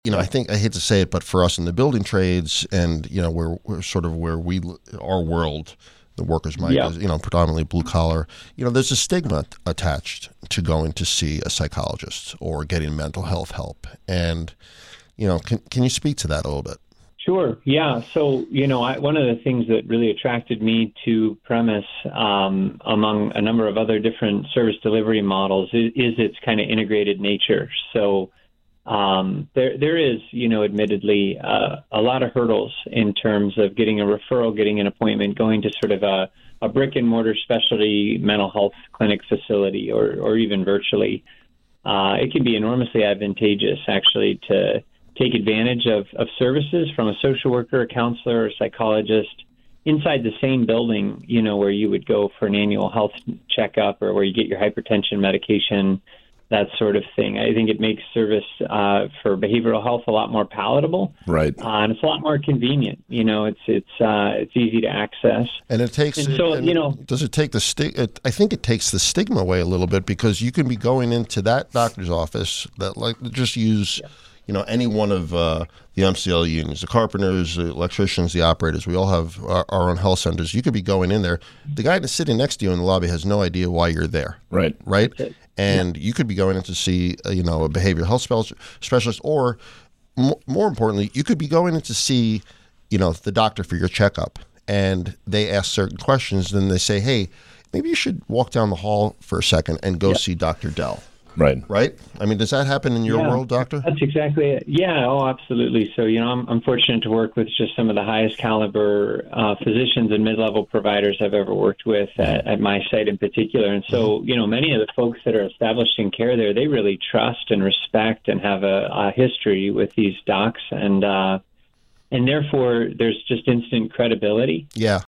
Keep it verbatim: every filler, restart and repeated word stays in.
you know, I think I hate to say it, but for us in the building trades, and you know, we're, we're sort of where we our world, the workers' mic Yeah. is, you know, predominantly blue collar. You know, there's a stigma attached to going to see a psychologist or getting mental health help, and you know, can can you speak to that a little bit? Sure. Yeah. So, you know, I, one of the things that really attracted me to Premise, um, among a number of other different service delivery models, is, is its kind of integrated nature. So um, there there is, you know, admittedly, uh, a lot of hurdles in terms of getting a referral, getting an appointment, going to sort of a, a brick and mortar specialty mental health clinic facility, or, or even virtually. Uh, it can be enormously advantageous, actually, to take advantage of, of services from a social worker, a counselor, or psychologist inside the same building, you know, where you would go for an annual health checkup, or where you get your hypertension medication, that sort of thing. I think it makes service uh, for behavioral health a lot more palatable, Right. uh, and it's a lot more convenient. You know, it's it's uh, it's easy to access. And it takes, And so, and you know- does it take the stig? It, I think it takes the stigma away a little bit, because you can be going into that doctor's office that, like, just use, yeah. you know, any one of uh, the M C L unions, the carpenters, the electricians, the operators. We all have our, our own health centers. You could be going in there. The guy that's sitting next to you in the lobby has no idea why you're there. Right. Right. And yeah. you could be going in to see, uh, you know, a behavioral health spe- specialist, or m- more importantly, you could be going in to see, you know, the doctor for your checkup. And they ask certain questions, then they say, hey, maybe you should walk down the hall for a second and go yeah. see Doctor Dell. Right. Right? I mean, does that happen in your yeah, world, Doctor? That's exactly it. Yeah, oh, absolutely. So, you know, I'm, I'm fortunate to work with just some of the highest caliber uh, physicians and mid-level providers I've ever worked with at, at my site in particular. And so, you know, many of the folks that are established in care there, they really trust and respect and have a, a history with these docs. And, uh, and therefore, there's just instant credibility. Yeah.